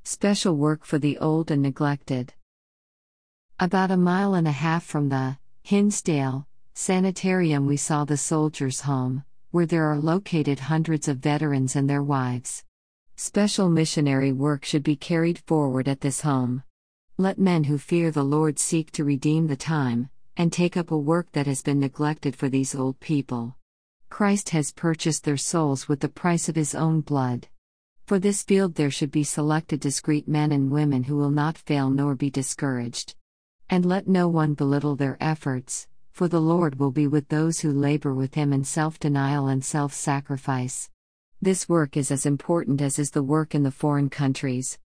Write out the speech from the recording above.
Special work for the old and neglected. About a mile and a half from the Hinsdale Sanitarium, we saw the Soldiers' Home, where there are located hundreds of veterans and their wives. Special missionary work should be carried forward at this home. Let men who fear the Lord seek to redeem the time, and take up a work that has been neglected for these old people. Christ has purchased their souls with the price of His own blood. For this field there should be selected discreet men and women who will not fail nor be discouraged. And let no one belittle their efforts, for the Lord will be with those who labor with Him in self-denial and self-sacrifice. This work is as important as is the work in the foreign countries.